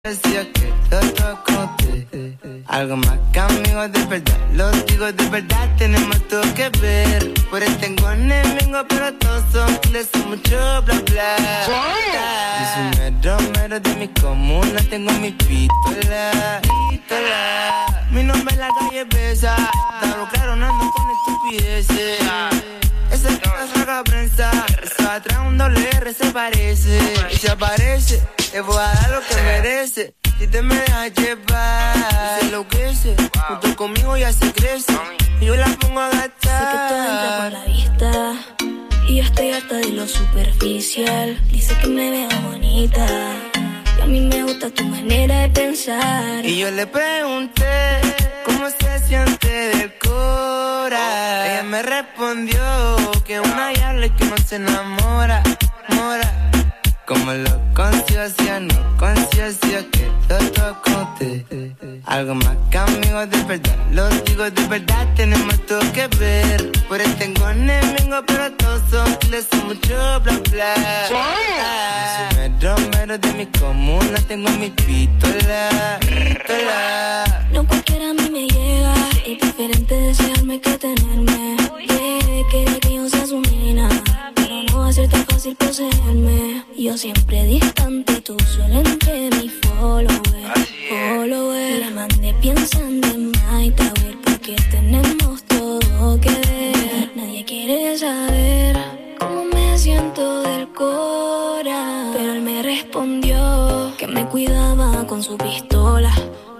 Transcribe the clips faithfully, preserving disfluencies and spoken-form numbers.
Decía que todo conté, algo más que amigos de verdad. Los digo de verdad, tenemos todo que ver. Por ahí tengo enemigos, pero todos son les son mucho bla bla. Yo soy mero, mero de mi comuna, tengo mi pistola, pistola. Mi nombre en la calle pesa, claro, claro, no ando con estupideces. Esa es la saca prensa, eso atrás un doble R se parece. Y se aparece, te voy a dar lo que merece. Si te me dejas llevar, se enloquece. Junto conmigo ya se crece, y yo la pongo a gastar. Sé que todo entra por la vista, y yo estoy harta de lo superficial. Dice que me veo bonita, y a mí me gusta tu manera de pensar. Y yo le pregunté cómo se siente del cora. Ella me respondió que una diabla y que no se enamora, mora. Como lo conciencia, no conciencia, que todo conté. Algo más que amigos de verdad. Los digo de verdad, tenemos todo que ver. Por ahí tengo enemigos, pero todos son les son mucho bla bla. Yo soy mero, mero de mi comuna, tengo mi pistola, pistola. No cualquiera a mí me llega, es diferente desearme que tenerme. Yeah, quería que yo sea su nena, pero no va a ser tan fácil poseerme. Yo siempre distante, tú solo entre mi follower, follower. La mandé pensando en Night Tower, porque tenemos todo que ver. Nadie quiere saber cómo me siento del cora, pero él me respondió que me cuidaba con su pistola.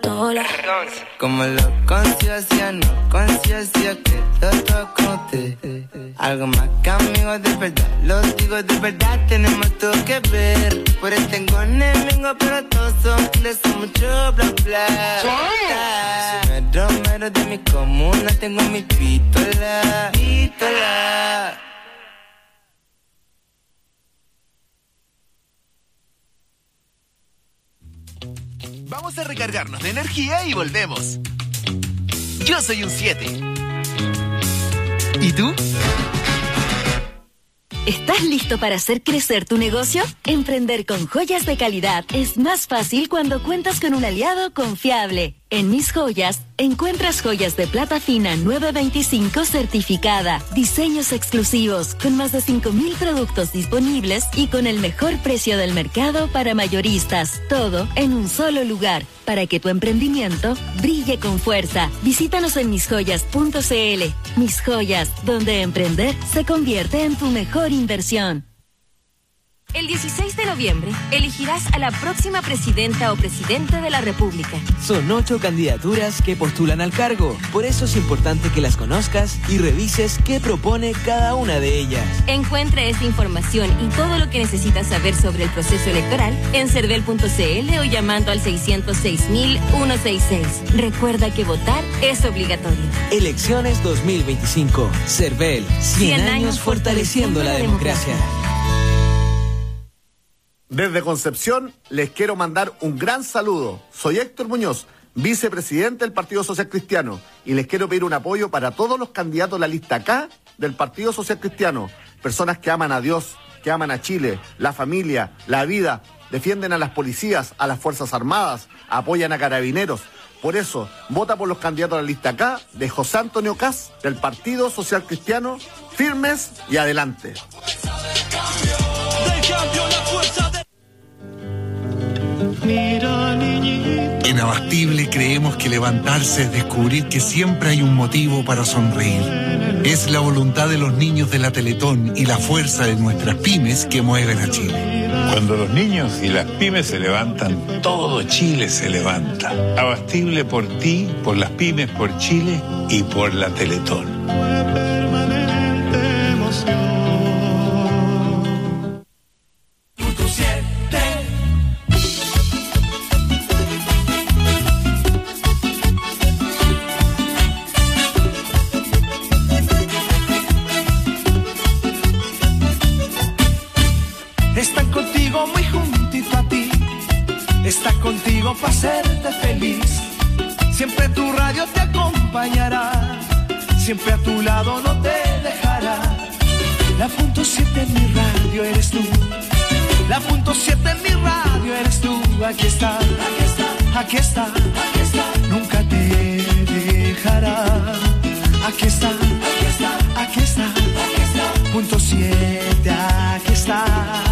Como lo conciencia, no conciencia, que todo conté. Algo más que amigos de verdad. Los digo de verdad, tenemos todo que ver. Por ahí tengo enemigos, pero todos son les son mucho bla bla. Yo soy mero, mero de mi comuna, tengo mi pistola, pistola. Vamos a recargarnos de energía y volvemos. Yo soy un siete. ¿Y tú? ¿Estás listo para hacer crecer tu negocio? Emprender con joyas de calidad es más fácil cuando cuentas con un aliado confiable. En Mis Joyas, encuentras joyas de plata fina nueve veinticinco certificada, diseños exclusivos, con más de cinco mil productos disponibles y con el mejor precio del mercado para mayoristas. Todo en un solo lugar, para que tu emprendimiento brille con fuerza. Visítanos en mis joyas punto c l. Mis Joyas, donde emprender se convierte en tu mejor inversión. El dieciséis de noviembre elegirás a la próxima presidenta o presidente de la República. Son ocho candidaturas que postulan al cargo. Por eso es importante que las conozcas y revises qué propone cada una de ellas. Encuentra esta información y todo lo que necesitas saber sobre el proceso electoral en cervel punto c l o llamando al seiscientos seis mil ciento sesenta y seis. Recuerda que votar es obligatorio. Elecciones dos mil veinticinco. Cervel. cien años fortaleciendo la democracia. Desde Concepción les quiero mandar un gran saludo. Soy Héctor Muñoz, vicepresidente del Partido Social Cristiano, y les quiero pedir un apoyo para todos los candidatos de la lista K del Partido Social Cristiano. Personas que aman a Dios, que aman a Chile, la familia, la vida, defienden a las policías, a las Fuerzas Armadas, apoyan a carabineros. Por eso, vota por los candidatos de la lista K de José Antonio Kast del Partido Social Cristiano, firmes y adelante. En Abastible creemos que levantarse es descubrir que siempre hay un motivo para sonreír. Es la voluntad de los niños de la Teletón y la fuerza de nuestras pymes que mueven a Chile. Cuando los niños y las pymes se levantan, todo Chile se levanta. Abastible por ti, por las pymes, por Chile y por la Teletón. Está contigo para hacerte feliz. Siempre tu radio te acompañará. Siempre a tu lado no te dejará. La punto siete en mi radio eres tú. La punto siete en mi radio eres tú. Aquí está, aquí está, aquí está, aquí está. Nunca te dejará. Aquí está, aquí está, aquí está, aquí está. Punto siete, aquí está.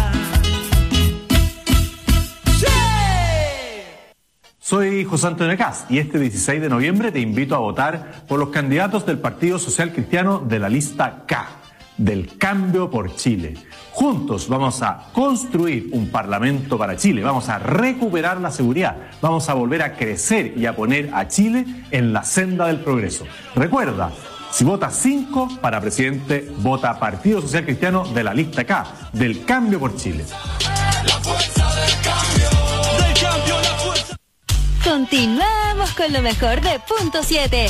Soy José Antonio Caz y este dieciséis de noviembre te invito a votar por los candidatos del Partido Social Cristiano de la lista K, del Cambio por Chile. Juntos vamos a construir un parlamento para Chile, vamos a recuperar la seguridad, vamos a volver a crecer y a poner a Chile en la senda del progreso. Recuerda, si votas cinco para presidente, vota Partido Social Cristiano de la lista K, del Cambio por Chile. La fuerza del cambio, del cambio, la fuerza. Continuamos con lo mejor de Punto siete.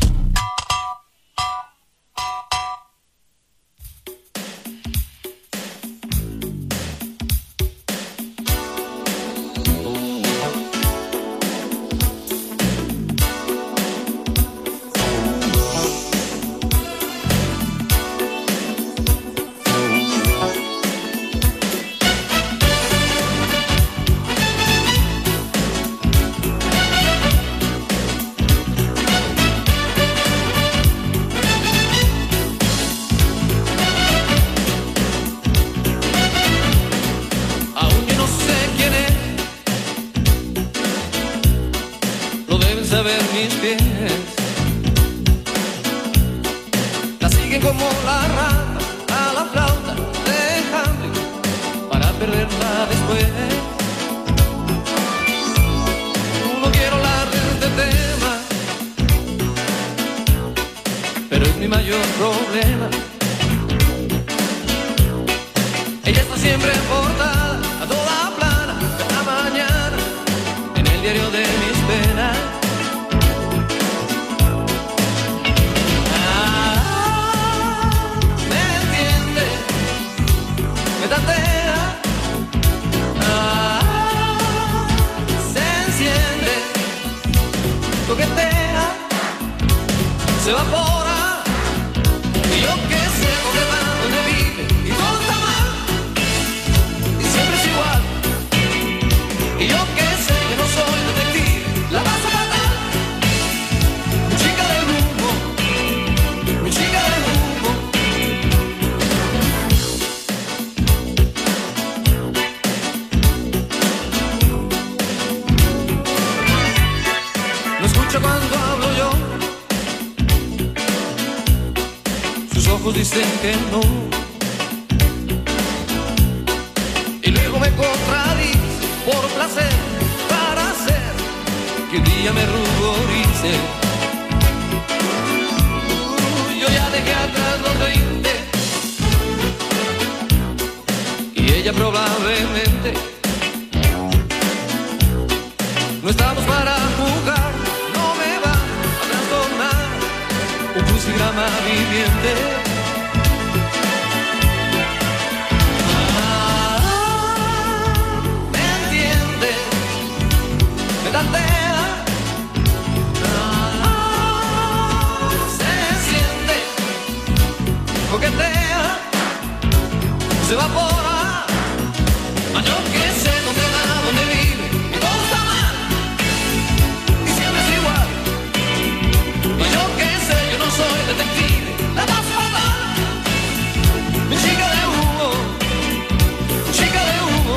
Dicen que no, y luego me contradice por placer, para hacer que un día me ruborice. Uh, yo ya dejé atrás los veinte y ella probablemente. No estamos para jugar, no me va a trastornar un crucigrama viviente. Tantea, ah, se siente, coquetea, se evapora, mas yo que sé dónde va, dónde vive, y todo está mal, y siempre es igual, mas yo que sé, yo no soy detective, la más fatal, mi chica de humo, chica de humo.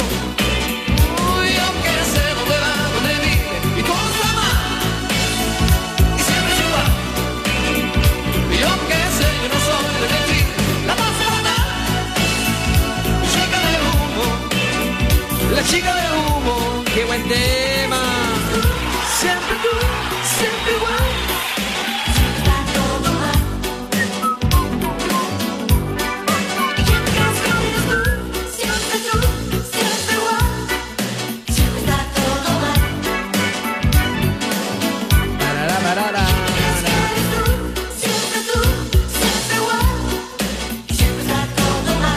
La chica de humo, qué buen tema. Siempre tú, siempre igual. Está todo mal. Siempre tú, siempre tú, siempre igual. Siempre está todo mal. Parará, parará. Siempre tú, siempre igual. Siempre está todo mal.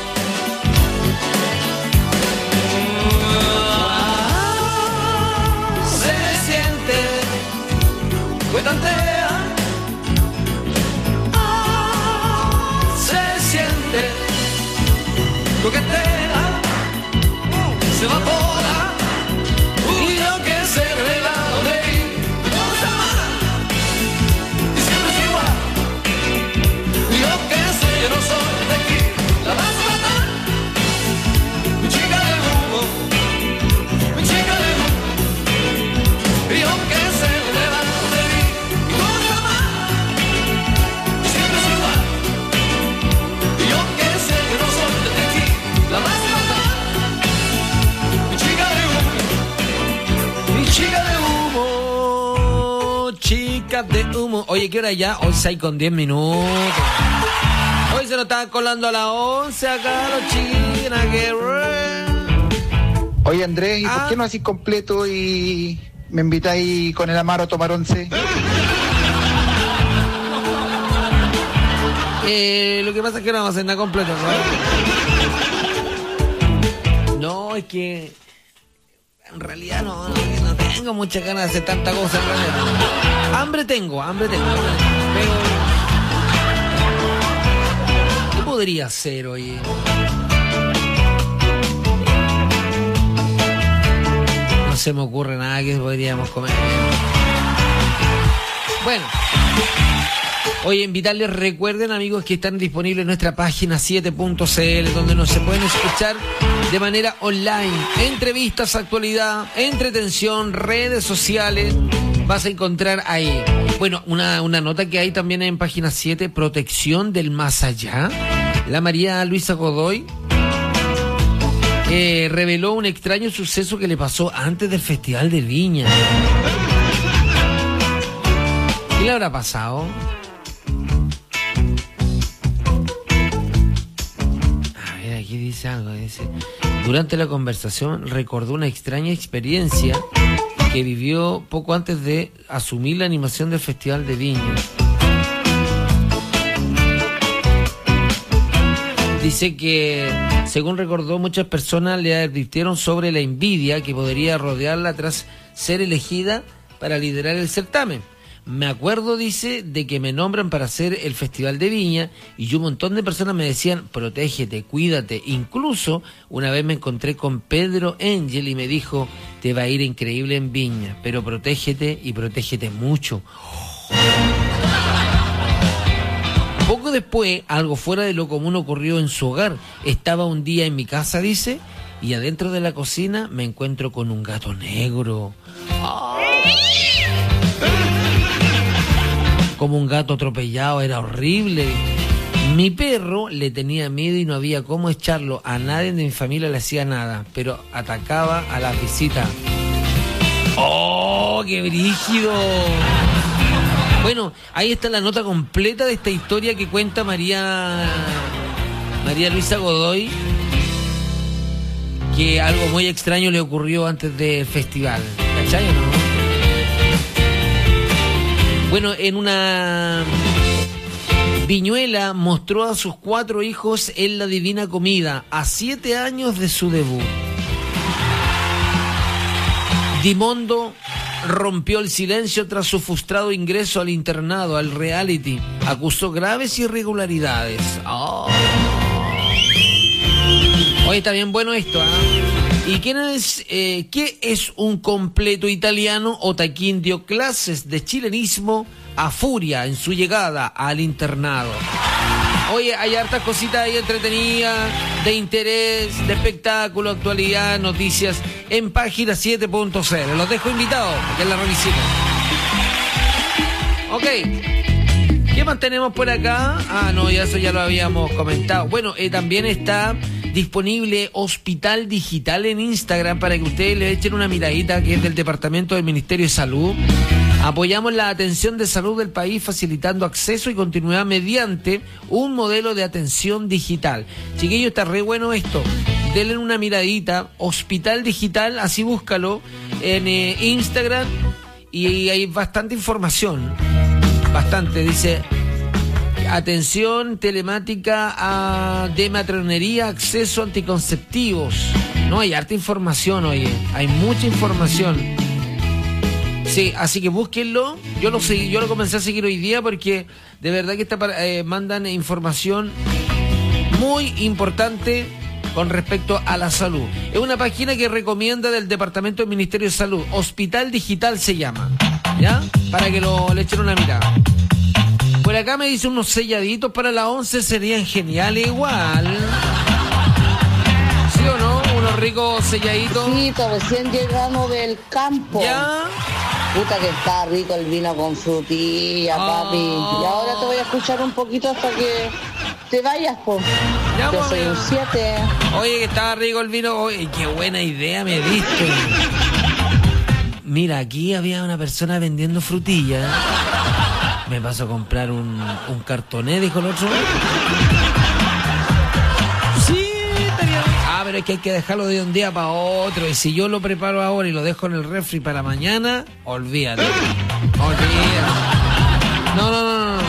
Tantea, ah, se siente, coquetea, Fábrica de humo. Oye, ¿qué hora ya? Hoy seis con diez minutos. Hoy se nos están colando a las once acá los chiquinas. Oye, Andrés, ¿y ah. por qué no así completo y me invitáis con el Amaro a tomar once? Eh, lo que pasa es que no vamos a hacer nada completo, ¿no? No, es que en realidad no, no, no tengo muchas ganas de hacer tanta cosa. En realidad. Hambre tengo, hambre tengo. Pero ¿qué podría hacer, oye? No se me ocurre nada que podríamos comer. Bueno. Oye, invitarles, recuerden, amigos, que están disponibles en nuestra página siete punto c l, donde nos se pueden escuchar de manera online. Entrevistas, actualidad, entretención, redes sociales, vas a encontrar ahí. Bueno, una, una nota que hay también en página siete, protección del más allá. La María Luisa Godoy eh, reveló un extraño suceso que le pasó antes del Festival de Viña. ¿Qué le habrá pasado? Aquí dice algo, dice, durante la conversación recordó una extraña experiencia que vivió poco antes de asumir la animación del Festival de Viña. Dice que, según recordó, muchas personas le advirtieron sobre la envidia que podría rodearla tras ser elegida para liderar el certamen. Me acuerdo, dice, de que me nombran para hacer el Festival de Viña y un montón de personas me decían, protégete, cuídate. Incluso una vez me encontré con Pedro Angel y me dijo, te va a ir increíble en Viña, pero protégete y protégete mucho. Poco después, algo fuera de lo común ocurrió en su hogar. Estaba un día en mi casa, dice, y adentro de la cocina me encuentro con un gato negro. ¡Oh! Como un gato atropellado, era horrible. Mi perro le tenía miedo y no había cómo echarlo. A nadie de mi familia le hacía nada, pero atacaba a las visitas. ¡Oh, qué brígido! Bueno, ahí está la nota completa de esta historia que cuenta María María Luisa Godoy, que algo muy extraño le ocurrió antes del festival. ¿Cachai o no? Bueno, en una viñuela mostró a sus cuatro hijos en la Divina Comida, a siete años de su debut. Dimondo rompió el silencio tras su frustrado ingreso al internado, al reality. Acusó graves irregularidades. Oh. Oye, está bien bueno esto, ¿ah? ¿eh? ¿Y quién es, eh, qué es un completo italiano? Otaquín dio clases de chilenismo a furia en su llegada al internado. Oye, hay hartas cositas ahí entretenidas, de interés, de espectáculo, actualidad, noticias, en página siete punto c l. Los dejo invitados, porque es la revisita. Ok. ¿Qué más tenemos por acá? Ah, no, ya eso ya lo habíamos comentado. Bueno, eh, también está disponible Hospital Digital en Instagram para que ustedes le echen una miradita, que es del Departamento del Ministerio de Salud. Apoyamos la atención de salud del país facilitando acceso y continuidad mediante un modelo de atención digital. Chiquillos, está re bueno esto. Denle una miradita. Hospital Digital, así búscalo en eh, Instagram y hay bastante información. Bastante, dice... Atención telemática a, de matronería, acceso a anticonceptivos. No, hay harta información, oye. Hay mucha información. Sí, así que búsquenlo. Yo lo seguí, yo lo comencé a seguir hoy día porque de verdad que está para, eh, mandan información muy importante con respecto a la salud. Es una página que recomienda del Departamento del Ministerio de Salud. Hospital Digital se llama. ¿Ya? Para que lo, le echen una mirada. Por acá me dice unos selladitos para la once serían geniales igual. ¿Sí o no? Unos ricos selladitos. Sí, recién llegamos del campo. ¿Ya? Puta que está rico el vino con frutilla, oh. papi. Y ahora te voy a escuchar un poquito hasta que te vayas, po. Ya, yo soy un siete. Oye, que estaba rico el vino. Oye, qué buena idea me diste. Mira, aquí había una persona vendiendo frutillas. Me paso a comprar un, un cartoné, dijo el otro. Sí, estaría bien. Ah, pero es que hay que dejarlo de un día para otro. Y si yo lo preparo ahora y lo dejo en el refri para mañana, olvídate. Olvídate. No, no, no, no.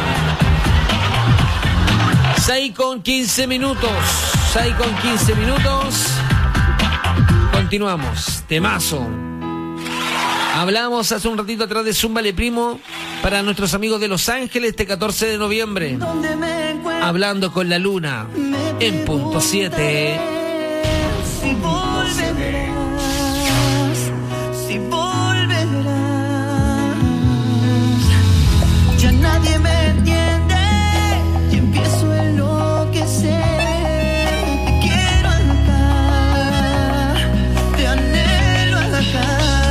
seis con quince minutos. seis con quince minutos. Continuamos. Temazo. Hablamos hace un ratito atrás de Zúmbale Primo para nuestros amigos de Los Ángeles este catorce de noviembre. Hablando con la luna en punto siete. Si volverás, si volverás, ya nadie me entiende y empiezo a enloquecer. Te quiero acá, te anhelo acá.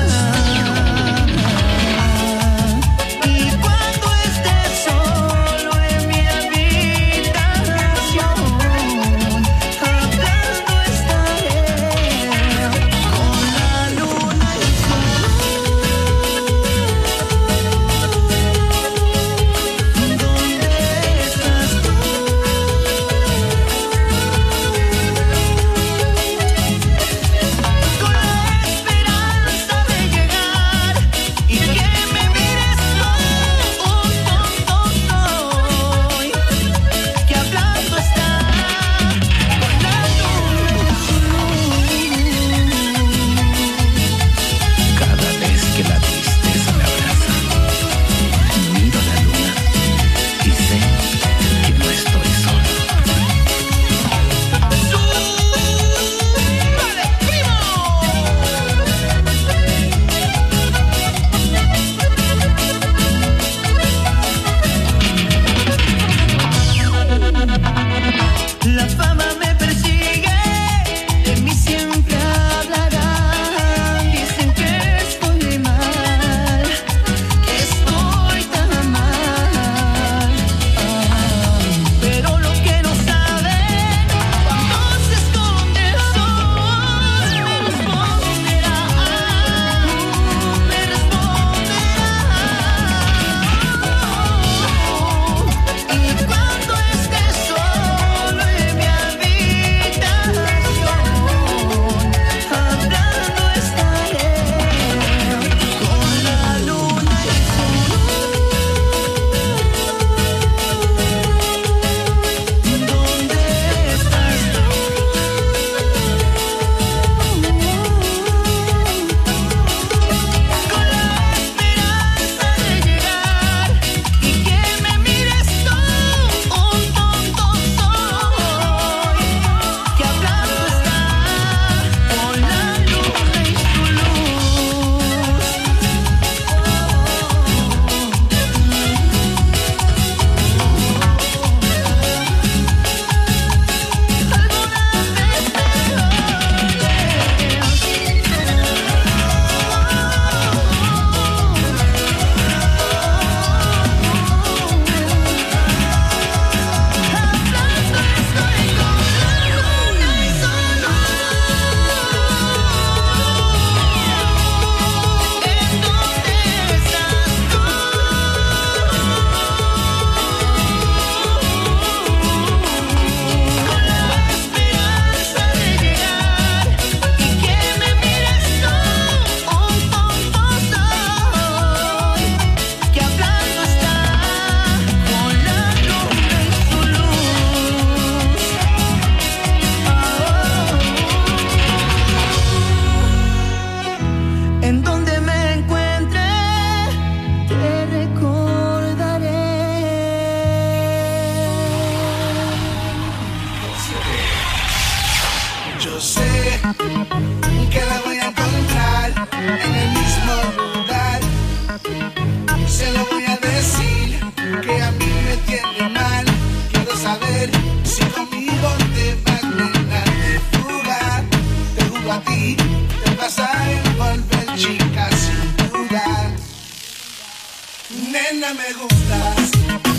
Nena, me gustas.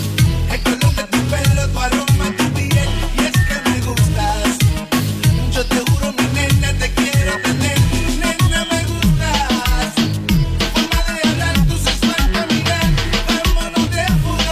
El color de tu pelo, tu aroma, tu piel. Y es que me gustas. Yo te juro, mi nena, te quiero tener. Nena, me gustas. Tu forma de hablar, tu sensual caminar. Vámonos de fuga.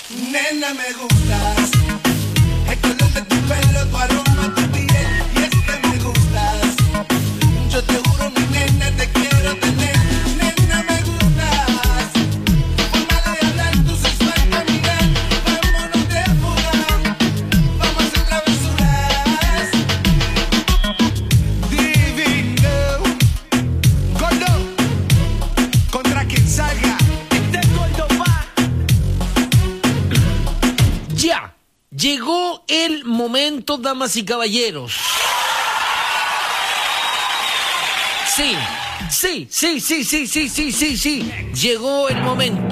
Nena, me gustas. El color de tu pelo, tu aroma, tu piel. Y es que me gustas. Yo te juro, mi nena, te quiero tener. Nena, me gustas. Forma de hablar, tu sensual caminar. Vámonos de fuga. Vamos a hacer travesuras. Divino. Gordo. Contra quien salga. Este gordo va. Ya. Llegó el momento, damas y caballeros. Sí, sí, sí, sí, sí, sí, sí, sí, sí. Llegó el momento.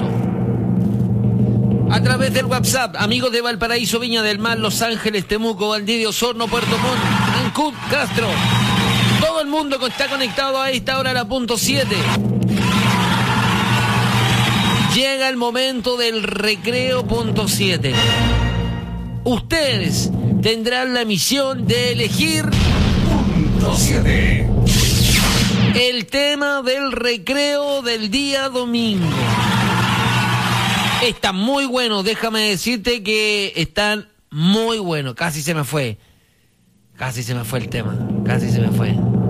A través del WhatsApp, amigos de Valparaíso, Viña del Mar, Los Ángeles, Temuco, Valdivia, Osorno, Puerto Montt, Ancud, Castro. Todo el mundo que está conectado a esta hora a la punto siete. Llega el momento del recreo punto siete. Ustedes tendrán la misión de elegir punto siete. El tema del recreo del día domingo. Está muy bueno, déjame decirte que están muy buenos. Casi se me fue. Casi se me fue el tema. Casi se me fue.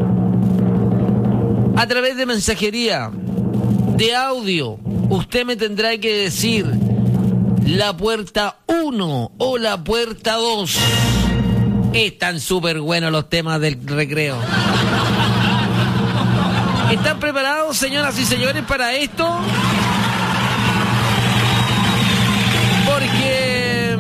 A través de mensajería, de audio, usted me tendrá que decir la puerta uno o la puerta dos. Están súper buenos los temas del recreo. ¿Están preparados, señoras y señores, para esto? Porque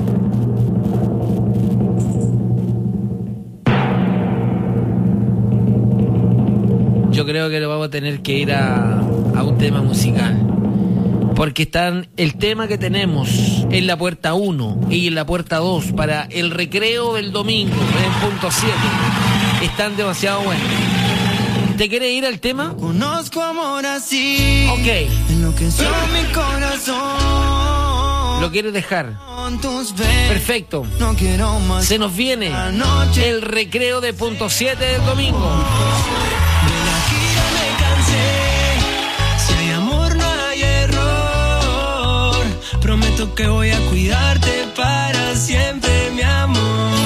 yo creo que lo vamos a tener que ir a, a un tema musical. Porque están el tema que tenemos en la puerta uno y en la puerta dos para el recreo del domingo en punto siete. Están demasiado buenos. ¿Te quieres ir al tema? Conozco amor así. Ok. Enloqueció mi corazón. ¿Lo quieres dejar? Con tus besos. Perfecto. No quiero más. Se nos viene el recreo de punto siete del domingo. De la gira me cansé. Si hay amor no hay error. Prometo que voy a cuidarte para siempre, mi amor.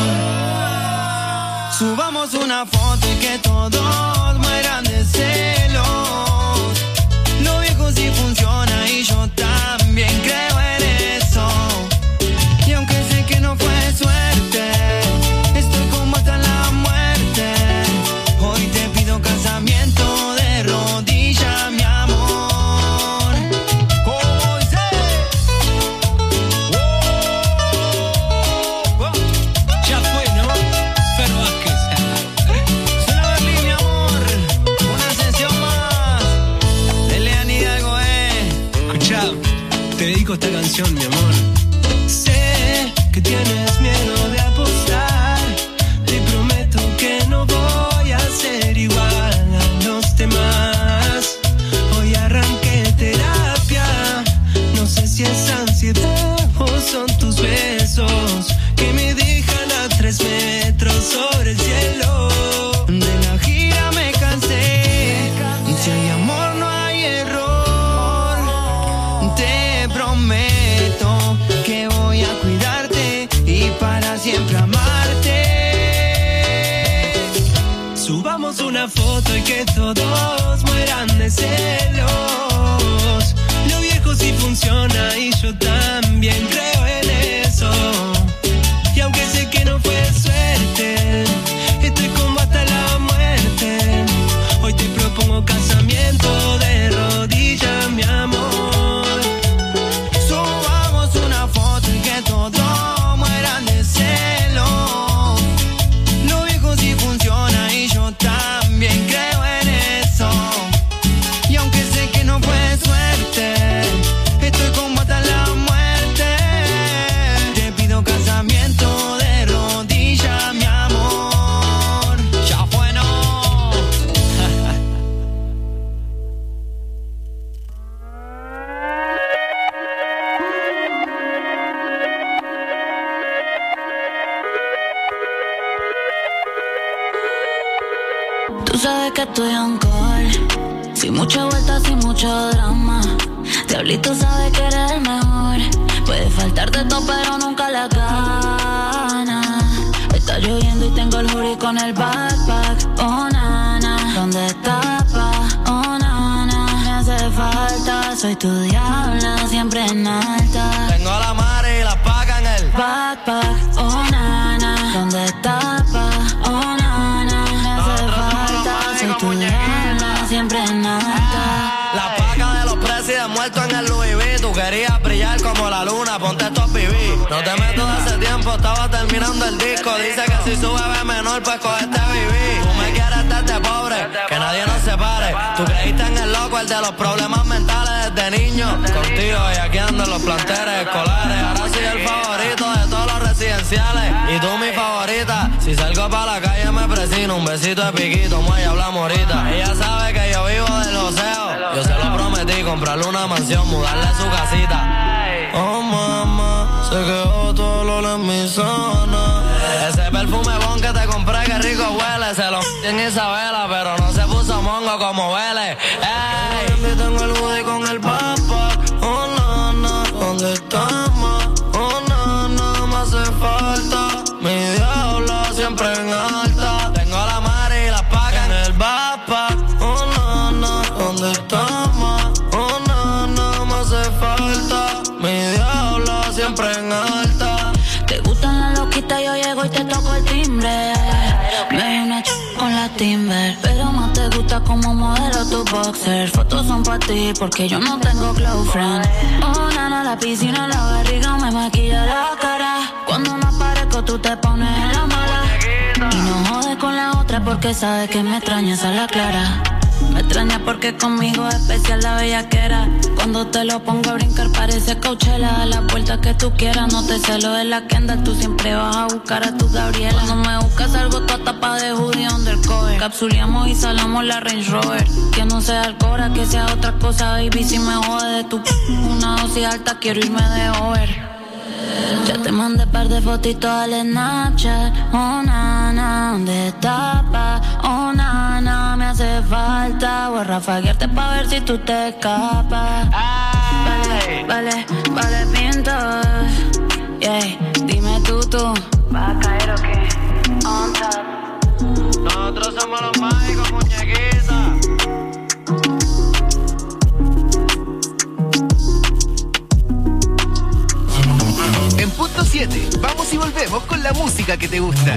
Subamos una foto y que todos mueran de celos. Lo viejo sí funciona y yo también creo en eso. Y aunque sé que no fue suerte, estoy como hasta la muerte. Hoy te pido casamiento de rodillas, mi amor. ¿Cómo dice? Oh, oh. Ya fue, ¿no? Pero Vázquez. Suena Berlín, mi amor. Una sesión más de Lean Hidalgo, eh. Escuchá, te dedico esta canción, mi amor. Sé que tienes miedo de apostar. Te prometo que no voy a ser igual a los demás. Hoy arranqué terapia. No sé si es ansiedad o son tus besos que me dejan a tres metros sobre el cielo. De la gira me cansé. Si hay amor no hay error. Te prometo que voy a cuidarte y para siempre amarte. Subamos una foto y que todos mueran de celos. Lo viejo sí funciona y yo también creo en eso. Y aunque sé que no fue suerte, estoy como hasta la muerte. Hoy te propongo casamiento de rodillas, mi amor. Subamos una foto y que todos mueran de celos. Lo viejo sí funciona y yo también creo en eso. Y aunque sé que no fue suerte, estoy como hasta la muerte. Te pido casamiento de rodillas, mi amor. Ya fue, no. Tú sabes que estoy on call, sin mucha vuelta, sin mucho drama. Diablito sabe que eres el mejor. Puede faltar Darte todo pero nunca la gana. Está lloviendo y tengo el hoodie con el backpack. Oh nana, ¿dónde está pa? Oh nana, me hace falta. Soy tu diabla, siempre en alta. Tengo la mare y la paca en el backpack. Oh nana, ¿dónde está pa? Oh nana, me hace falta. Soy tu diabla, siempre en alta. La paca de los presidentes muertos en el Louis V. Tú querías brillar como la luna, ponte estos pibí. No te meto de hace tiempo, estaba terminando el disco. Dice que si sube ve menor, pues coge este vivir. Tú me quieres estarte pobre, que nadie nos separe. Tú creíste en el loco, el de los problemas mentales desde niño. Contigo y aquí ando en los planteles escolares. Ahora soy el favorito de todos los residenciales. Y tú mi favorita. Si salgo para la calle me presino. Un besito de piquito, muelle, hablamos ahorita. Ella sabe que yo vivo del joseo. Yo se lo prometí, comprarle una mansión, mudarle a su casita. Oh mamá, se quedó todo el olor en mi zona. Ese perfume bon que te compré, que rico huele. Se lo en Isabela, pero no se puso mongo como huele. Ey, tengo el hoodie con el backpack. Oh nana, ¿dónde estamos? Oh nana, me hace falta. Mi diablo siempre en alta. Tengo la mare y la paca en el backpack. Oh nana, ¿dónde estamos? Oh nana, me hace falta. Mi diablo siempre en alta. Te gustan las loquitas, yo llego y te toco el timbre. Me doy una ch con la Timber, pero más te gusta como modelo tu boxer. Fotos son para ti porque yo no tengo close friend. Oh nana, la piscina, la barriga me maquilla la cara. Cuando no aparezco tú te pones en la mala. Y no jodes con la otra porque sabes que me extrañas a la clara. Me extraña porque conmigo es especial la bellaquera. Cuando te lo pongo a brincar parece Coachella. A la vuelta que tú quieras, no te celo de la Kendall. Tú siempre vas a buscar a tu Gabriela. Cuando me buscas algo toda tapa de hoodie undercover. Capsuleamos y salamos la Range Rover. Que no sea Alcora, que sea otra cosa, baby. Si me jode de tu p una dosis alta, quiero irme de over. Ya te mandé par de fotitos al Snapchat. Oh nana, ¿dónde está pa? Oh nana, me hace falta. Voy a rafaguearte pa' ver si tú te escapas. Vale, vale, vale, pinto. Yeah, dime tú, tú. ¿Vas a caer o qué? On top. Nosotros somos los mágicos, muñequitas. En punto siete, vamos y volvemos con la música que te gusta.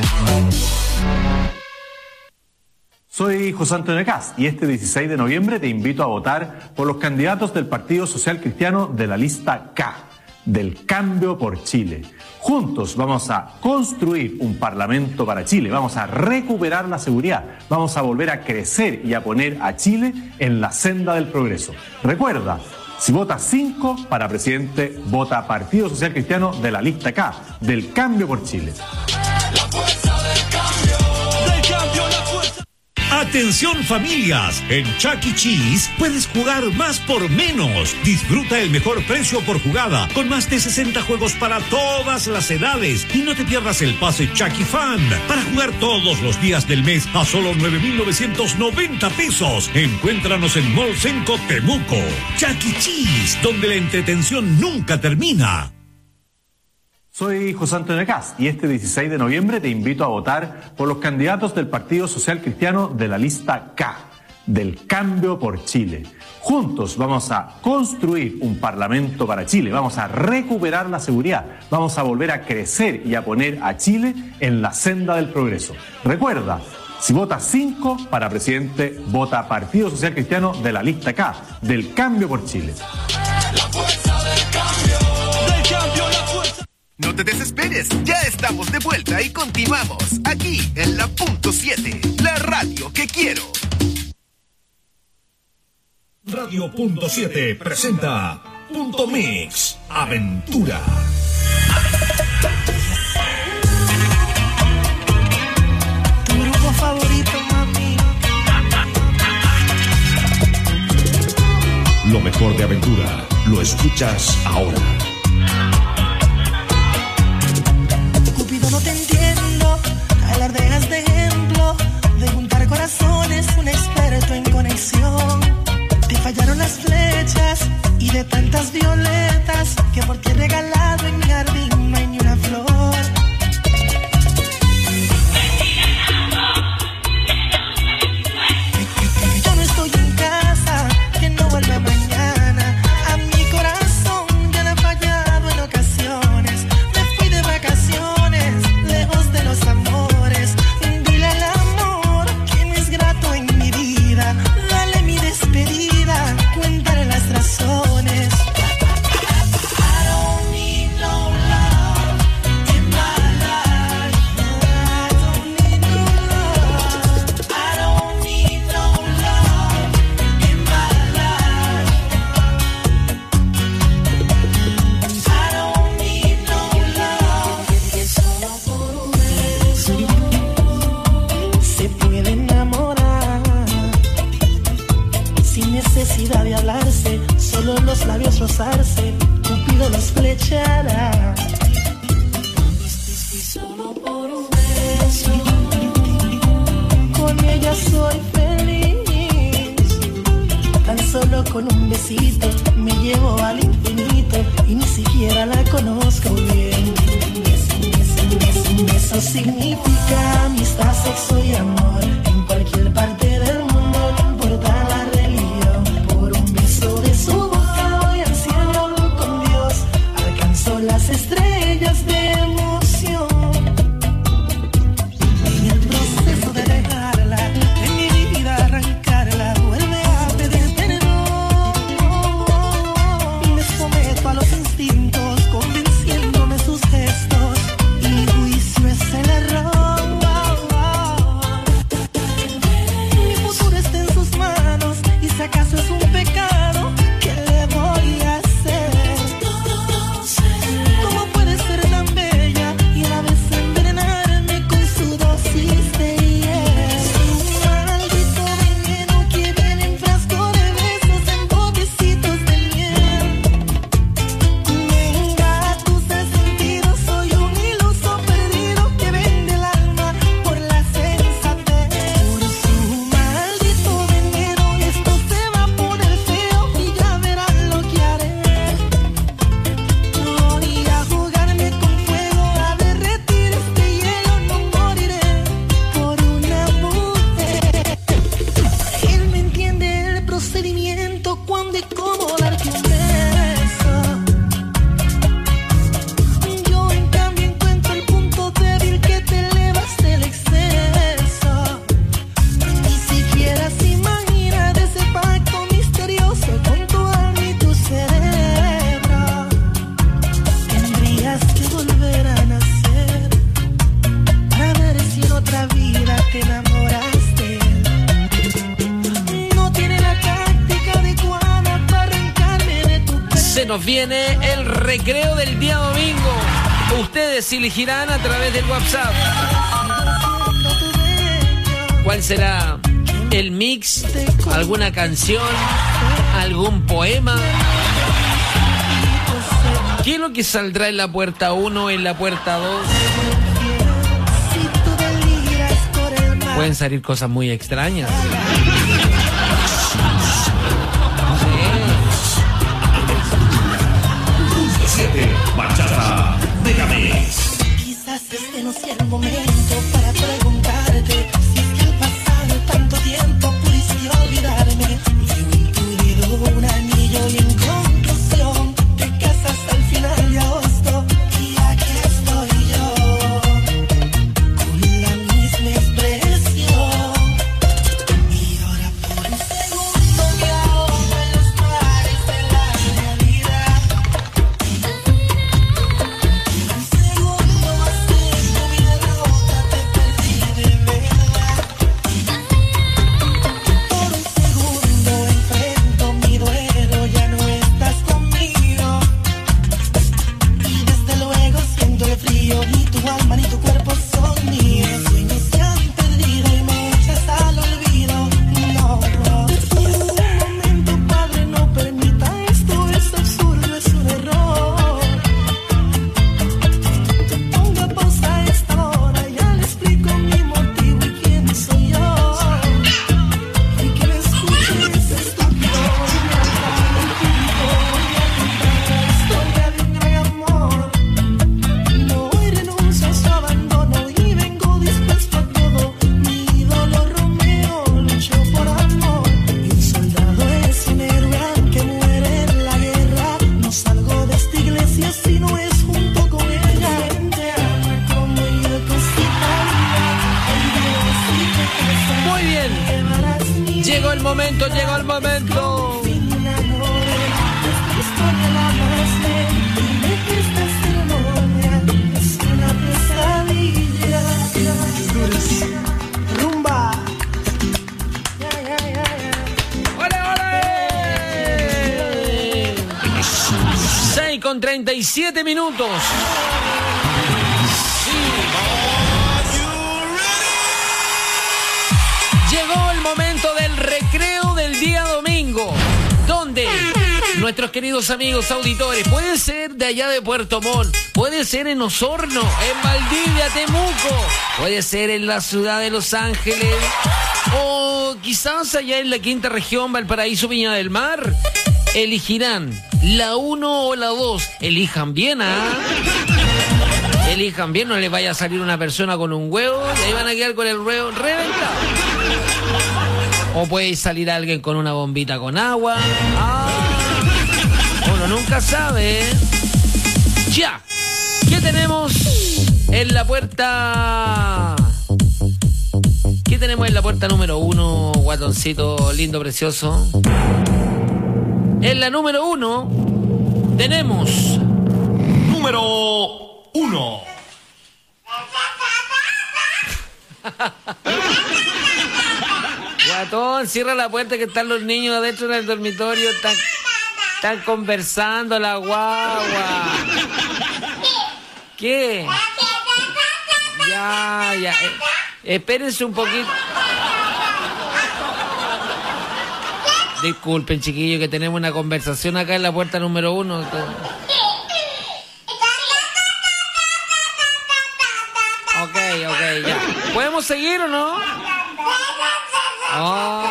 Soy José Antonio Cast y este dieciséis de noviembre te invito a votar por los candidatos del Partido Social Cristiano de la lista K, del Cambio por Chile. Juntos vamos a construir un parlamento para Chile, vamos a recuperar la seguridad, vamos a volver a crecer y a poner a Chile en la senda del progreso. Recuerda, si votas cinco para presidente, vota Partido Social Cristiano de la lista K, del Cambio por Chile. La fuerza del cambio. Del cambio, la fuerza. Atención familias, en Chuck E. Cheese puedes jugar más por menos. Disfruta el mejor precio por jugada, con más de sesenta juegos para todas las edades. Y no te pierdas el pase Chuck E. Fan, para jugar todos los días del mes a solo nueve mil novecientos noventa pesos. Encuéntranos en Mall Senco Temuco. Chuck E. Cheese, donde la entretención nunca termina. Soy José Antonio Cast y este dieciséis de noviembre te invito a votar por los candidatos del Partido Social Cristiano de la lista K, del Cambio por Chile. Juntos vamos a construir un parlamento para Chile, vamos a recuperar la seguridad, vamos a volver a crecer y a poner a Chile en la senda del progreso. Recuerda, si votas cinco para presidente, vota Partido Social Cristiano de la lista K, del Cambio por Chile. La fuerza del cambio. Del cambio, la fuerza. No te desesperes, ya estamos de vuelta y continuamos aquí en la punto siete, la radio que quiero. Radio Punto siete presenta Punto Mix Aventura. Tu grupo favorito, mami. Lo mejor de Aventura lo escuchas ahora. Cupido, no te entiendo. Alardeas de ejemplo de juntar corazones, un experto en conexión. Te fallaron las flechas y de tantas violetas que por ti he regalado en ya soy feliz. Tan solo con un besito me llevo al infinito y ni siquiera la conozco bien. Un beso, un beso, un beso, un beso significa amistad, sexo y amor. En cualquier parte del mundo, no importa la religión. Por un beso de su boca voy al cielo con Dios. Alcanzo las estrellas de emoción. En el proceso de dejarla, de mi vida arrancarla, vuelve a pedir perdón. Me someto a los instintos, convenciéndome sus gestos. Mi juicio es el error. Mi futuro está en sus manos, y si acaso es un pecado, ¿qué le voy a hacer? ¿Cómo puede ser tan bella y a la vez envenenarme con su dosis de hiel? Un maldito veneno que viene en frasco de besos, en botecitos de miel. Me engatusa el sentido, soy un iluso perdido que vende el alma por la sensatez. Por su maldito veneno esto se va a poner feo y ya verán lo que haré. Voy a jugarme con fuego, a derretir este hielo, no moriré por una mujer. Él me entiende el procedimiento, cuándo y cómo darte un beso. Yo en cambio encuentro el punto débil, que te elevas del exceso. Ni siquiera se imagina de ese pacto misterioso con tu alma y tu cerebro. Tendrías que volver a nacer para ver si en otra vida te enamoraste. No tiene la táctica adecuada para arrancarme de tu pecho. Se nos viene el recreo del día domingo. Ustedes elegirán a través del WhatsApp cuál será el mix, alguna canción, algún poema. ¿Qué es lo que saldrá en la puerta uno, en la puerta dos? Pueden salir cosas muy extrañas. siete, bachata, Megamix. Quizás este no sea el momento para preguntarte si es que al pasar tanto tiempo pudiste olvidarme. Yo incluido un anillo y en conclusión te casas al final de agosto. Y aquí estoy yo con la misma expresión. Y ahora por un segundo me ahogo en los mares de la realidad. Un segundo haciendo mi derrota te perdí de verdad. Por un segundo enfrento mi duelo, ya no estás conmigo. Y desde luego siento el frío, ni tu alma ni tu cuerpo son míos. Sueños se han perdido y me echas al olvido. No, no. Un momento, padre, no permita esto, es absurdo, es un error. Ponga pausa a esta hora, ya le explico mi motivo y quién soy yo. Y que me escuches, estúpido. Voy a hablar contigo, voy a contar la historia de un gran amor. No hoy renuncio a su abandono y vengo dispuesto a todo. Mi ídolo Romeo luchó por amor. Y un soldado es un héroe aunque muere en la guerra. No salgo de esta iglesia si no es junto con ella. Te amo como yo cosita mía. Muy bien. Llegó el momento, llegó el momento. Rumba. seis con treinta y siete minutos. Llegó el momento del recreo del día domingo, donde nuestros queridos amigos auditores, puede ser de allá de Puerto Montt, puede ser en Osorno, en Valdivia, Temuco, puede ser en la ciudad de Los Ángeles, O quizás allá en la quinta región, Valparaíso, Viña del Mar, elegirán la uno o la dos. Elijan bien, ¿ah? Elijan bien, no les vaya a salir una persona con un huevo y ahí van a quedar con el huevo reventado. O puede salir alguien con una bombita con agua. Ah, uno nunca sabe. Ya. ¿Qué tenemos en la puerta? ¿Qué tenemos en la puerta número uno, guatoncito lindo, precioso? En la número uno tenemos... Número uno. Guatón, cierra la puerta que están los niños adentro en el dormitorio. Están, están conversando la guagua. ¿Qué? Ya, ya. Eh, espérense un poquito. Disculpen, chiquillos, que tenemos una conversación acá en la puerta número uno. Ok, ok, ya. ¿Podemos seguir o no? Oh.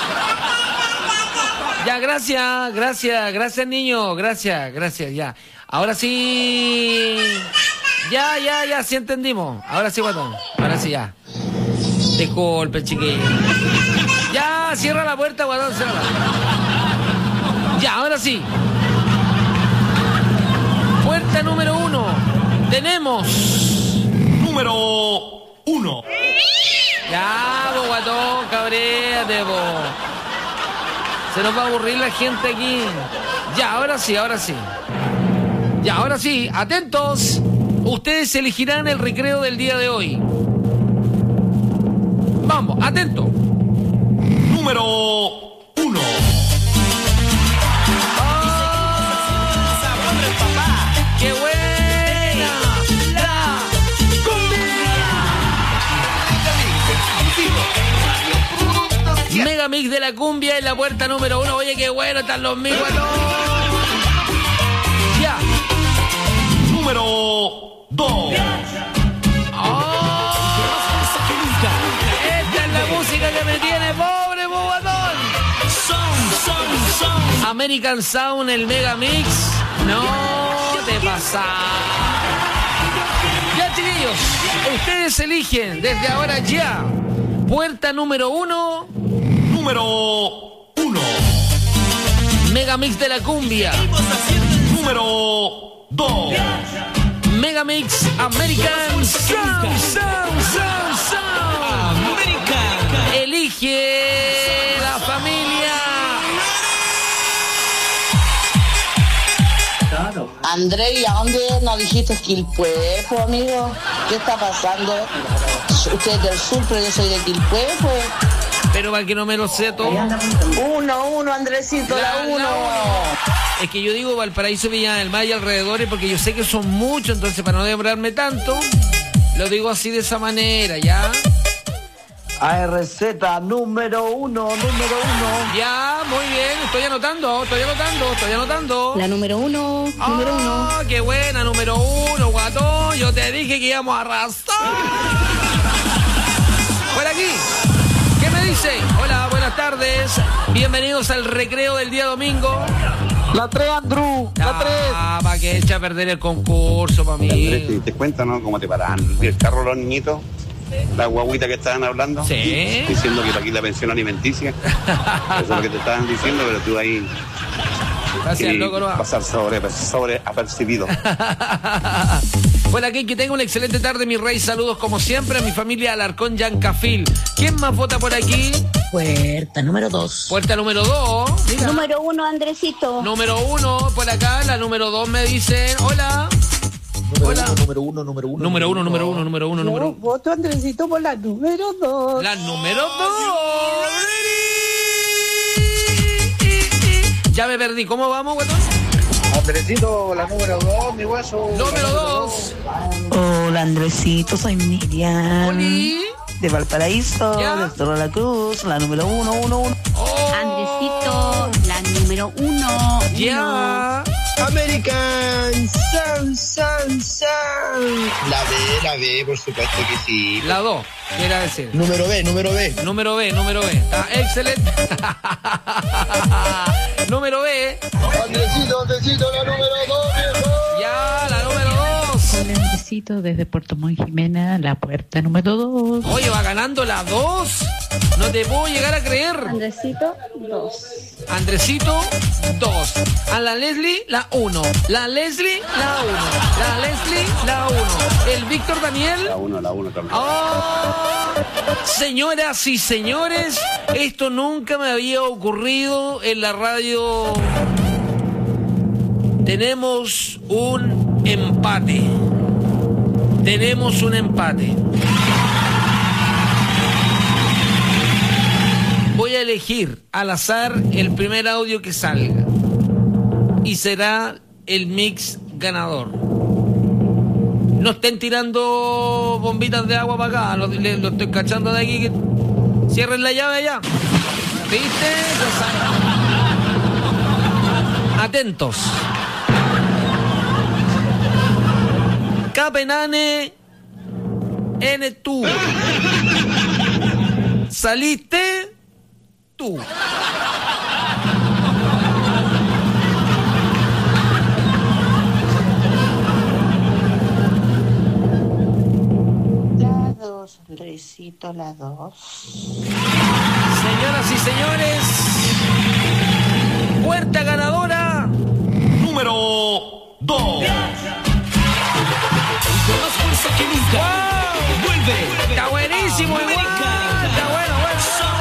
Ya, gracias, gracias, gracias, niño, gracias, gracias, ya. Ahora sí. Ya, ya, ya, sí entendimos. Ahora sí, guatón. Ahora sí, ya. Disculpe, chiquillo. Ya, cierra la puerta, guatón, cierra. Ya, ahora sí. Puerta número uno. Tenemos. Número uno. Ya, bo, guatón, cabréate, bo. Se nos va a aburrir la gente aquí. Ya, ahora sí, ahora sí. Ya, ahora sí, atentos. Ustedes elegirán el recreo del día de hoy. Vamos, atento. Número uno. ¡Qué buena! ¡La cumbia! Mega Mix de la cumbia en la puerta número uno. Oye, qué bueno están los mil, guatón. Ya. Número dos. Oh, esta es la música que me tiene pobre, bobatón. Son, son, son. American Sound, el Mega Mix. No te pasa. Ya, chiquillos, ustedes eligen desde ahora ya. Puerta número uno. Número uno. Mega Mix de la cumbia. Número dos. Mega Mix American Sound, Sound, Sound, Sound. American. Elige la familia. André, ¿y a dónde nos dijiste Quilpué, pues, amigo? ¿Qué está pasando? Usted es del sur, pero yo soy de Quilpué, pues. Pero para que no me lo sé todo. Uno, uno, Andresito, la, la uno. La uno. Es que yo digo Valparaíso, Viña del Mar y alrededores porque yo sé que son muchos, entonces para no demorarme tanto, lo digo así de esa manera, ¿ya? A R Z número uno, número uno. Ya, muy bien, estoy anotando, estoy anotando, estoy anotando. La número uno, oh, número uno. Qué buena, número uno, guatón. Yo te dije que íbamos a arrasar. Por aquí. ¿Qué me dice? Hola, buenas tardes. Bienvenidos al recreo del día domingo. La tres, Andrew. La tres. Ah, para que echa a perder el concurso, para mí. Andrés, te, te cuento, ¿no? Cómo te paran el carro los niñitos, la guaguita que estaban hablando. Sí. Diciendo que para aquí la pensión alimenticia. Eso es lo que te estaban diciendo, pero tú ahí. Gracias, loco, no. Pasar sobre, sobre apercibido. Hola, aquí que tenga una excelente tarde, mi rey. Saludos como siempre a mi familia Alarcón Yancafil. ¿Quién más vota por aquí? Puerta número dos. Puerta número dos. Diga. Número uno, Andresito. Número uno, por acá. La número dos me dicen. Hola. Número Hola. Uno, número uno, número uno. Número uno, número uno, número uno, número uno. Voto Andresito por la número dos. La número dos. Ya me perdí. ¿Cómo vamos, guatón? Andresito, la número dos, mi hueso. Número dos. Hola, Andresito, soy Miriam. Oli. De Valparaíso, ¿Ya? de Cerro La Cruz, la número uno, uno, uno. Oh. Andresito, la número uno. Ya. Uno. American Sun, Sun, Sun. La B, la B, por supuesto que sí. La dos, quiera decir. Número B, número B. Número B, número B. Está excelente. Número B. Andresito, Andresito, la número dos, viejo. Ya, la número dos. Hola, Andresito, desde Puerto Montt, Jimena, la puerta número dos. Oye, va ganando la dos. No te puedo llegar a creer. Andresito, dos. Andresito, dos. A la Leslie, la uno. La Leslie, la uno. La Leslie, la uno. El Víctor Daniel. La uno, la uno también. Oh, señoras y señores, esto nunca me había ocurrido en la radio. Tenemos un empate. Tenemos un empate. Voy a elegir al azar el primer audio que salga. Y será el mix ganador. No estén tirando bombitas de agua para acá. Lo, le, lo estoy cachando de aquí. Que... Cierren la llave allá. ¿Viste? Atentos. Capenane N tú. Saliste tú. La dos, Andresito, la dos. Señoras y señores, puerta ganadora número dos. Con más fuerza que nunca. Wow. Vuelve. Está buenísimo, igual. Está bueno, bueno.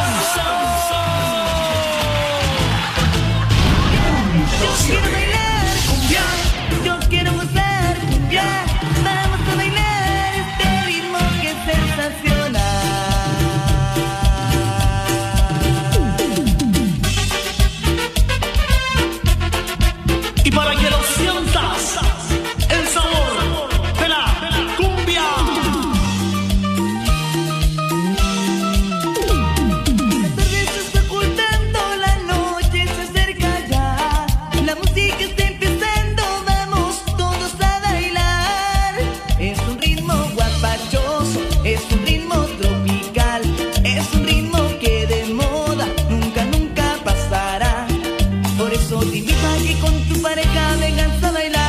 Yo quiero bailar cumbia, yo quiero gozar cumbia. Vamos a bailar este ritmo que es sensacional. Y para que lo sientas, el sabor de la cumbia. La tarde se está ocultando, la noche se acerca ya. La música está empezando, vamos todos a bailar. Es un ritmo guapachoso, es un ritmo tropical. Es un ritmo que de moda nunca, nunca pasará. Por eso te invito a que con tu pareja vengas a bailar.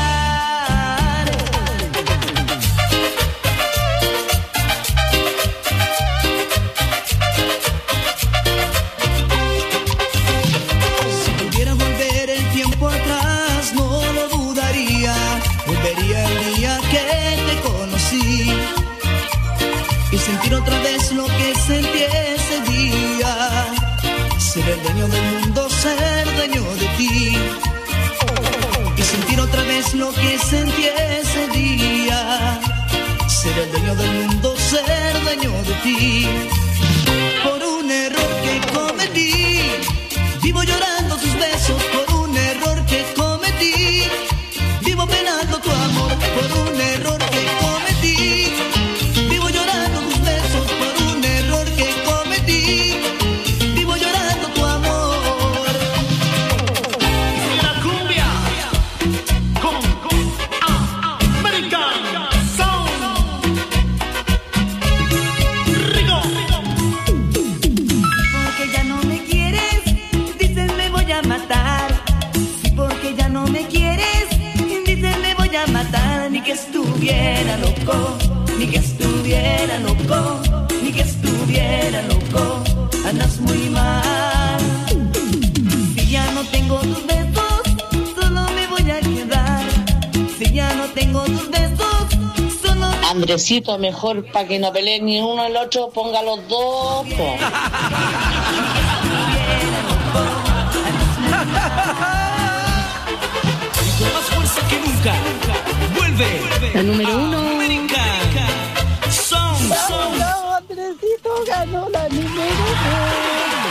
Si pudiera volver el tiempo atrás, no lo dudaría. Volvería el día que te conocí y sentir otra vez lo que sentí ese día. Ser el dueño del mundo, ser dueño de ti. Y sentir otra vez lo que sentí ese día. Ser el dueño del mundo, ser dueño de ti. Por un error que cometí, vivo llorando tus besos. Por un error que cometí, vivo penando tu amor. Por un error que cometí, vivo llorando tus besos. Por un error que cometí, vivo llorando tu amor. La cumbia con, con ah, American Sound. Rico. Porque ya no me quieres, dices me voy a matar. Y porque ya no me quieres, dices me voy a matar. Ni que estuviera loco, ni que estuviera loco, ni que estuviera loco. Andas muy mal. Si ya no tengo tus besos, solo me voy a quedar. Si ya no tengo tus besos, solo me... Andresito, mejor para que no peleen ni uno al otro, ponga los dos. Po. Con más fuerza que nunca. Vuelve. La número uno. American Sound. Sound. No, Andresito ganó la número uno.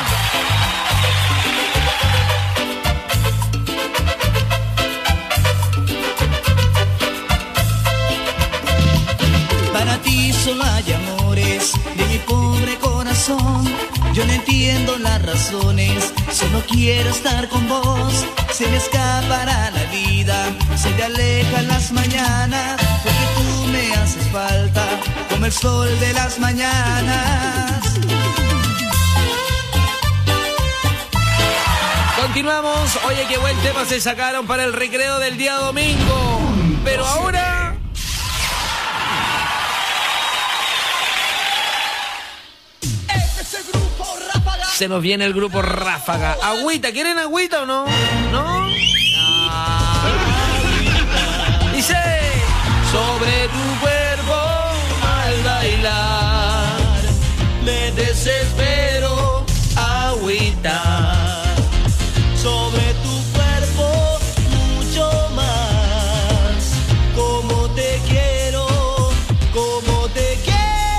Para ti solo hay amores de mi pobre corazón. Yo no entiendo las razones, solo quiero estar con vos. Se me escapará la vida, se te alejan las mañanas, porque tú me haces falta como el sol de las mañanas. Continuamos. Oye, qué buen tema se sacaron para el recreo del día domingo. Pero ahora... se nos viene el grupo Ráfaga. Agüita, ¿quieren agüita o no? ¿No? Ah. Dice: sobre tu cuerpo al bailar me desespero, agüita. Sobre tu cuerpo mucho más, como te quiero, como te quiero.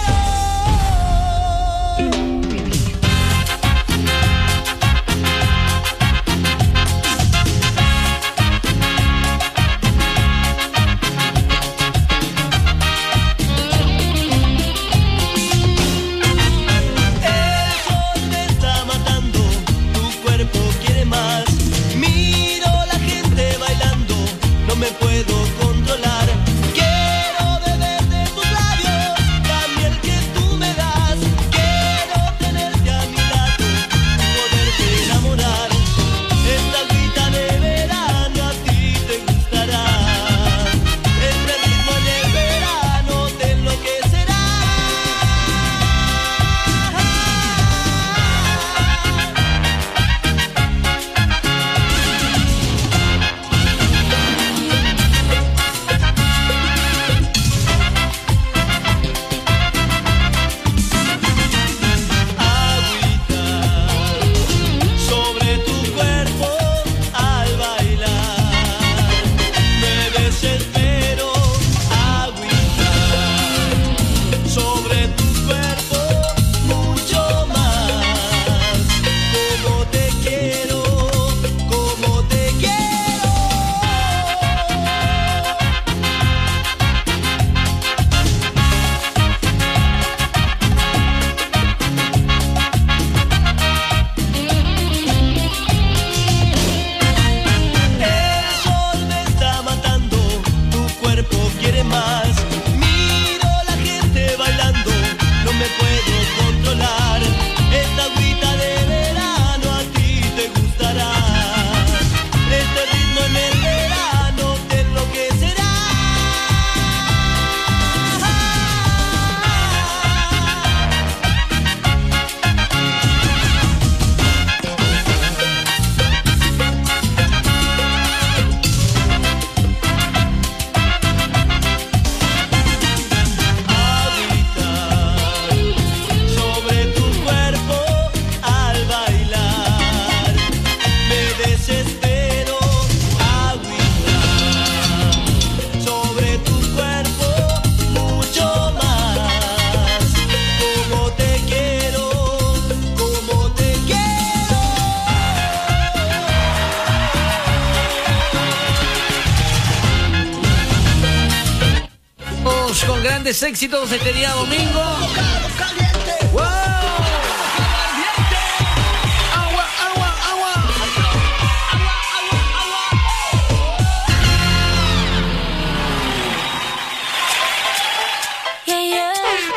Éxitos este día domingo. ¡Wow! Agua, agua, agua. Yeah, yeah.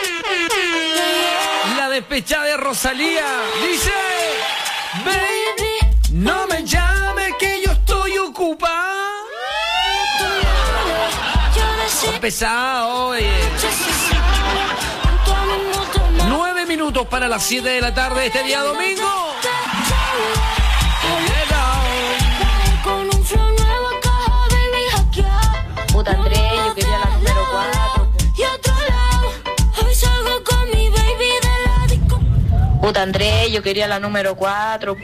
La despechada de Rosalía dice: baby, no me llames que yo estoy ocupada. Pesado, oye. Nueve minutos para las siete de la tarde de este día domingo. Puta Andrés, yo quería la número cuatro. Puta Andrés, yo quería la número cuatro.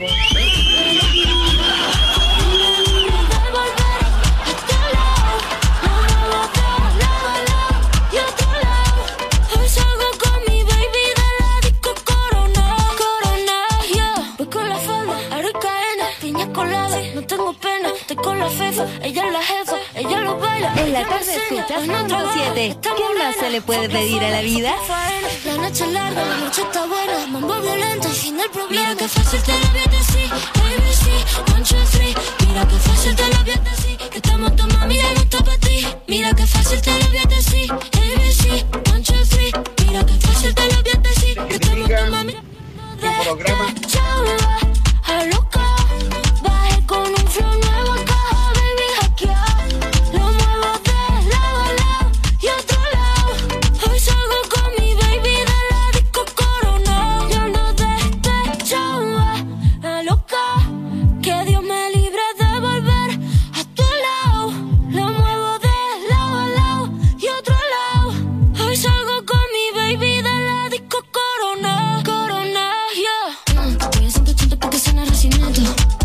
Ella es la jefa, ella lo baila. En la tarde Escuchas punto siete. ¿Qué más se le puede pedir a la vida? La noche es larga, la noche está buena, mambo violento y fin del problema. Mira que fácil te lo voy a decir, A B C, one, two, three. Mira que fácil te lo voy a decir, que estamos tu mami ya no está para ti. Mira que fácil te lo voy a decir, A B C, one, two, three. Mira que fácil te lo voy a decir, que estamos tu mami. Tu programa. A loca, bajé con un flow nuevo en caja, baby, hackear. Lo muevo de lado a lado y otro lado. Hoy salgo con mi baby de la disco Corona. Yo ando despechada, a loca, que Dios me libre de volver a tu lado. Lo muevo de lado a lado y otro lado. Hoy salgo con mi baby de la disco Corona. Corona, yeah. Mm, voy a ciento ochenta porque suena recinito.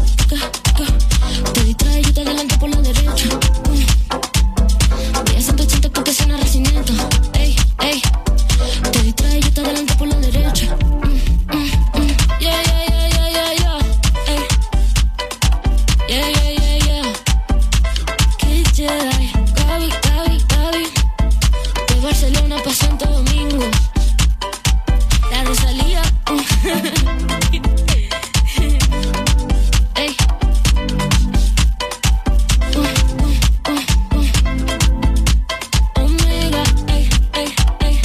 Te distrae, yo te adelanto por la derecha. Mm. Voy a ciento ochenta porque suena recinito. Ey, ey. Te distrae, yo te adelanto por la derecha. Mm, mm, mm. Yeah, yeah, yeah, yeah, yeah, yeah. Ey. Yeah, yeah, yeah, yeah. Que Jedi. Gaby, Gaby, Gaby. De Barcelona pa' Santo Domingo. La Rosalía. Ey. Omega, ey, ey, ey.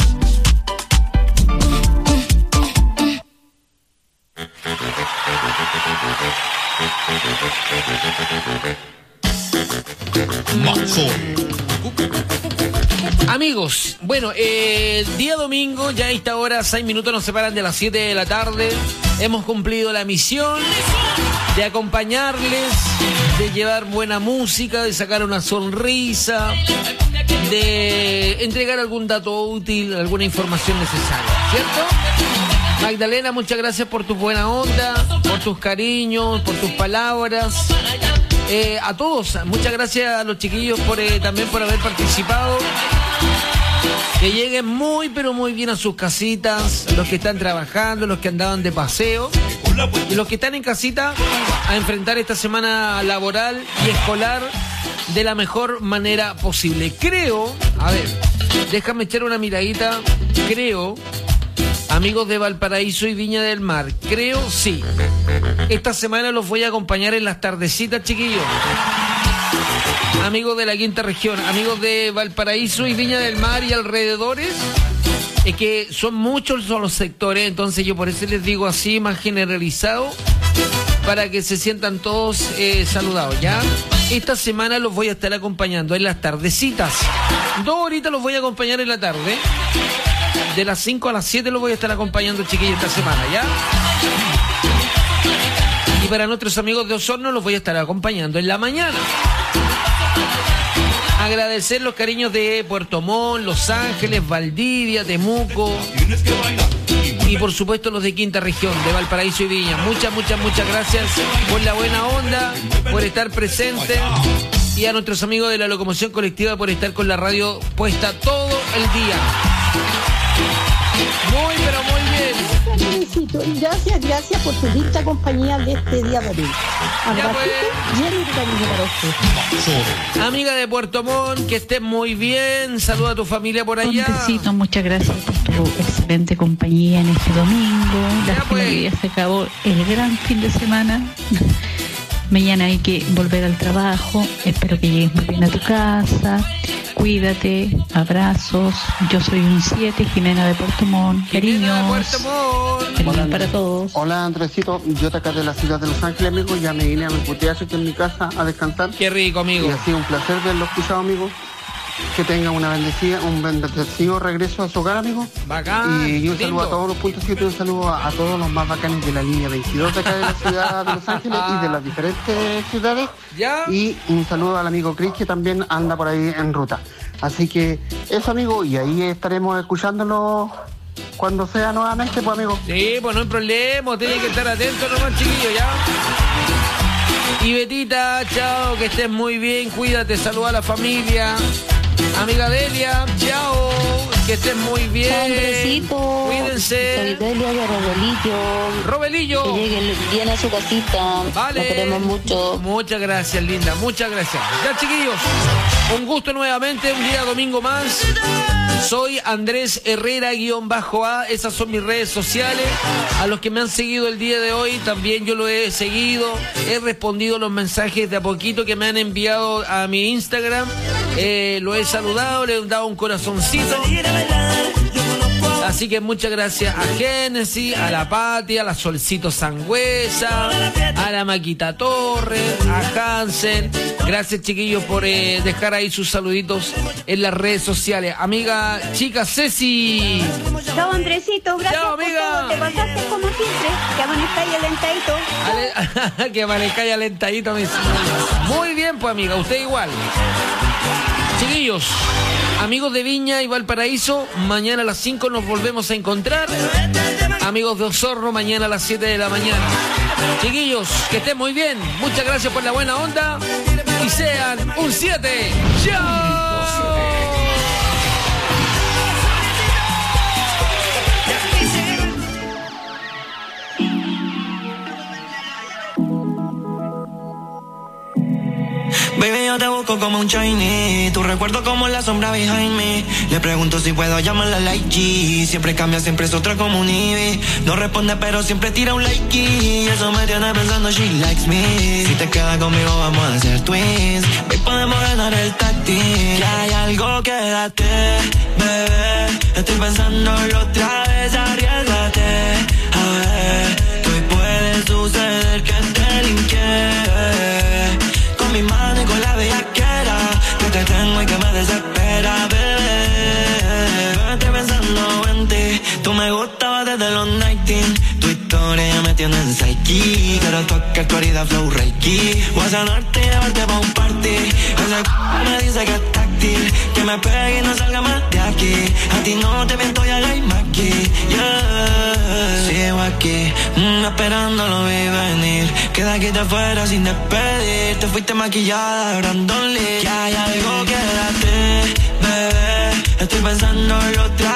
Amigos, bueno, eh, día domingo, ya a esta hora, seis minutos nos separan de las siete de la tarde. Hemos cumplido la misión de acompañarles, de llevar buena música, de sacar una sonrisa, de entregar algún dato útil, alguna información necesaria, ¿cierto? Magdalena, muchas gracias por tu buena onda, por tus cariños, por tus palabras. Eh, a todos, muchas gracias a los chiquillos por eh, también por haber participado. Que lleguen muy pero muy bien a sus casitas, los que están trabajando, los que andaban de paseo y los que están en casita a enfrentar esta semana laboral y escolar de la mejor manera posible. Creo, a ver, déjame echar una miradita, creo, amigos de Valparaíso y Viña del Mar, creo sí, esta semana los voy a acompañar en las tardecitas, chiquillos. Amigos de la quinta región, amigos de Valparaíso y Viña del Mar y alrededores, es que son muchos son los sectores, entonces yo por eso les digo así, más generalizado, para que se sientan todos eh, saludados, ¿ya? Esta semana los voy a estar acompañando en las tardecitas. Dos horitas los voy a acompañar en la tarde. De las cinco a las siete los voy a estar acompañando, chiquillos, esta semana, ¿ya? Y para nuestros amigos de Osorno los voy a estar acompañando en la mañana. Agradecer los cariños de Puerto Montt, Los Ángeles, Valdivia, Temuco y por supuesto los de Quinta Región, de Valparaíso y Viña. Muchas, muchas, muchas gracias por la buena onda, por estar presentes, y a nuestros amigos de la locomoción colectiva por estar con la radio puesta todo el día. Muy, pero muy bien. Felicito y gracias, gracias por tu linda compañía de este día de hoy. Abracito lleno de cariño para usted. Amiga de Puerto Montt, que estés muy bien. Saluda a tu familia por allá. Un besito, muchas gracias por tu excelente compañía en este domingo. Lástima pues. que ya se acabó el gran fin de semana. Mañana hay que volver al trabajo. Espero que llegues muy bien a tu casa. Cuídate, abrazos. Yo soy un siete, Jimena de Puerto Montt. Cariños. Feliz para todos. Hola Andresito, yo te acá de la ciudad de Los Ángeles, amigo. Ya me vine a mi puteazo aquí en mi casa a descansar. Qué rico, amigo. Y ha sido un placer verlo escuchado, amigo. Que tenga una bendecida, un bendecido regreso a su hogar, amigo. Bacán. Y un saludo lindo. a todos los puntos siete, un saludo a, a todos los más bacanes de la línea veintidós de acá de la ciudad de Los Ángeles y de las diferentes ciudades. ¿Ya? Y un saludo al amigo Chris, que también anda por ahí en ruta. Así que eso, amigo, y ahí estaremos escuchándolo cuando sea nuevamente, pues, amigo. Sí, pues no hay problema, tienen que estar atentos nomás, chiquillos, ya. Y Betita, chao, que estés muy bien, cuídate, saluda a la familia. Amiga Delia, chao. que estén muy bien. Chao, Andresito. Cuídense. Soy Delia de Robelillo. Robelillo. Que lleguen bien a su casita. Vale. Los queremos mucho. Muchas gracias, linda. Muchas gracias. Ya, chiquillos. Un gusto nuevamente. Un día domingo más. Soy Andrés Herrera guión bajo A. Esas son mis redes sociales. A los que me han seguido el día de hoy, también yo lo he seguido. He respondido los mensajes de a poquito que me han enviado a mi Instagram. Eh, lo he saludado, le he dado un corazoncito. Así que muchas gracias a Génesis, a la Pati, a la Solcito Sangüesa, a la Maquita Torres, a Hansen. Gracias, chiquillos, por eh, dejar ahí sus saluditos en las redes sociales. Amiga chica Ceci. Chao, Andresito, gracias. Chao, amiga. Por todo. Te pasaste como siempre. Que amanezcáis alentadito. Ale... que amanezcáis alentadito. Mis... Muy bien, pues, amiga, usted igual. Chiquillos, amigos de Viña y Valparaíso, mañana a las cinco nos volvemos a encontrar. Amigos de Osorno, mañana a las siete de la mañana. Chiquillos, que estén muy bien. Muchas gracias por la buena onda. Y sean un siete. ¡Chao! Baby, yo te busco como un Chinese. Tu recuerdo como la sombra behind me. Le pregunto si puedo llamarla like G. Siempre cambia, siempre es otra como un Ivy. No responde pero siempre tira un like y eso me tiene pensando she likes me. Si te quedas conmigo vamos a hacer twins. Hoy podemos ganar el táctil. Que hay algo, quédate, bebé. Estoy pensándolo otra vez, arriesgate. A ver, que hoy puede suceder que te linke. Con mi mano y con la bellaquera que te tengo y que me desespera, bebé. Estoy pensando en ti. Tú me gustabas desde los nineteen. Tu historia ya me tiene en psyche. Quiero tocar corrida flow reiki. Voy a sanarte y llevarte pa' un party. Esa c*** me dice que es táctil. Que me pegue y no salga más de aquí. A ti no te miento, ya la hay aquí. Yeah. Sigo aquí, mm, esperando lo vi venir. Queda aquí te fuera sin despedir. Te fuiste maquillada, Brandon Lee. Que hay algo, quédate, bebé. Estoy pensando en lo otra